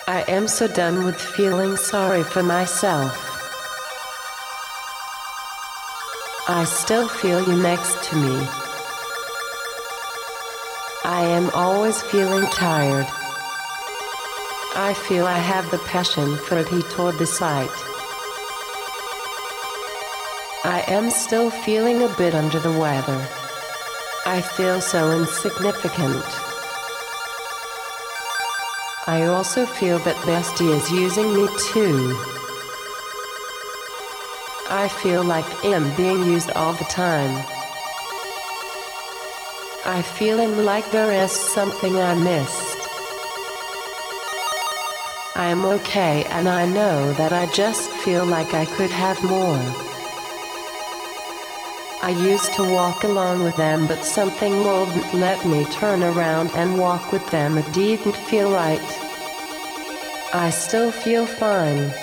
I am so done with feeling sorry for myself. I still feel you next to me. I am always feeling tired. I feel I have the passion for it, he told the site. I am still feeling a bit under the weather. I feel so insignificant. I also feel that Bestie is using me too. I feel like I'm being used all the time. I feeling like there is something I missed. I am okay, and I know that I just feel like I could have more. I used to walk along with them, but something wouldn't let me turn around and walk with them. It didn't feel right. I still feel fine.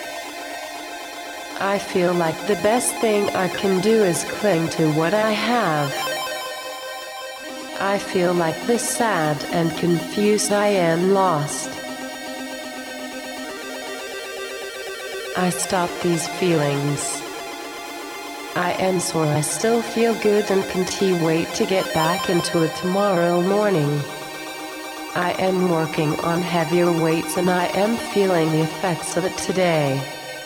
I feel like the best thing I can do is cling to what I have. I feel like this sad and confused I am lost. I stop these feelings. I am sore. I still feel good and can't wait to get back into it tomorrow morning. I am working on heavier weights and I am feeling the effects of it today.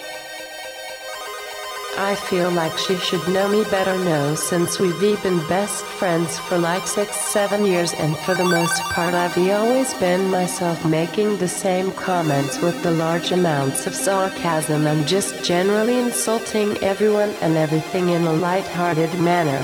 I feel like she should know me better now, since we've been best friends for like 6-7 years, and for the most part I've always been myself, making the same comments with the large amounts of sarcasm and just generally insulting everyone and everything in a light-hearted manner.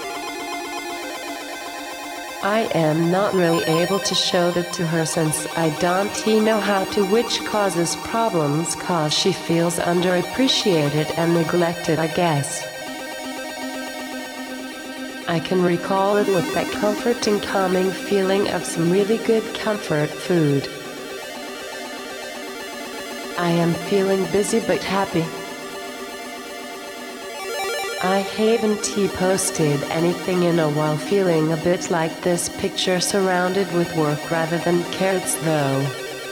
I am not really able to show that to her, since I don't know how to, which causes problems cause she feels underappreciated and neglected, I guess. I can recall it with that comforting, calming feeling of some really good comfort food. I am feeling busy but happy. I haven't posted anything in a while, feeling a bit like this picture surrounded with work rather than carrots though.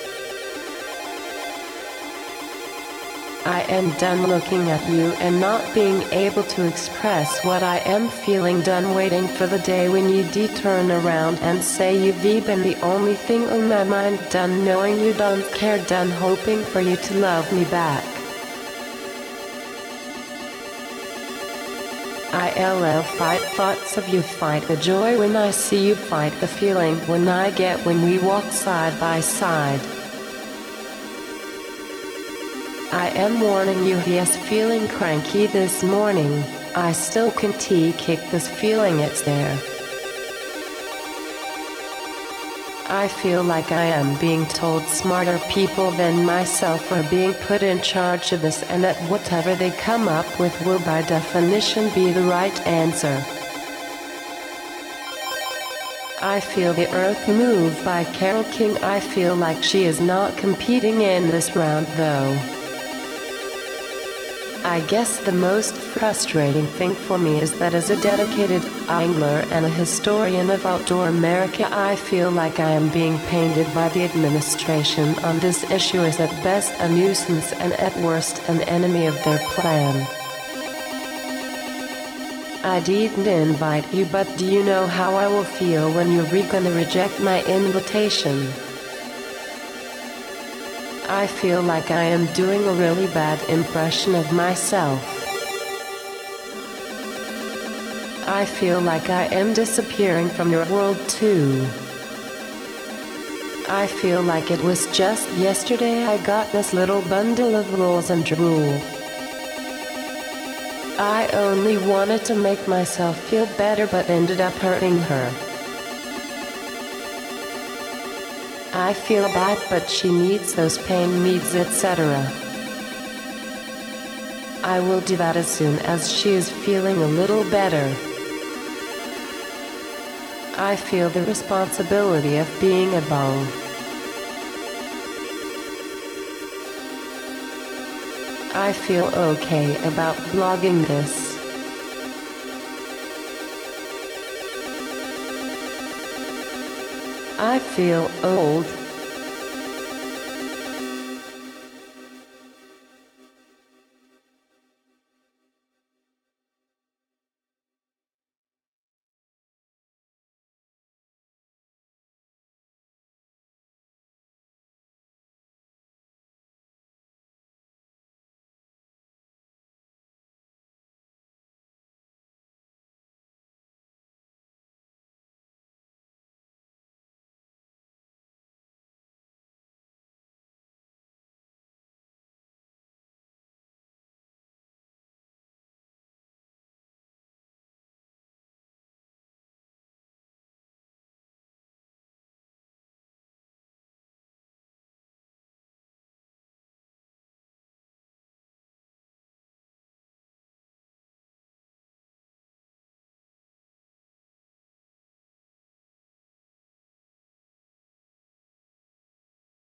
I am done looking at you and not being able to express what I am feeling, done waiting for the day when you turn around and say you've been the only thing on my mind, done knowing you don't care, done hoping for you to love me back. I fight thoughts of you, fight the joy when I see you, fight the feeling when I get when we walk side by side. I am warning you, yes, feeling cranky this morning. I still can't kick this feeling, it's there. I feel like I am being told smarter people than myself are being put in charge of this, and that whatever they come up with will by definition be the right answer. I feel the earth move by Carole King. I feel like she is not competing in this round though. I guess the most frustrating thing for me is that as a dedicated angler and a historian of outdoor America, I feel like I am being painted by the administration on this issue as at best a nuisance and at worst an enemy of their plan. I didn't invite you, but do you know how I will feel when you're gonna reject my invitation? I feel like I am doing a really bad impression of myself. I feel like I am disappearing from your world too. I feel like it was just yesterday I got this little bundle of rolls and drool. I only wanted to make myself feel better but ended up hurting her. I feel bad, but she needs those pain meds, etc. I will do that as soon as she is feeling a little better. I feel the responsibility of being a bone. I feel okay about blogging this. I feel old.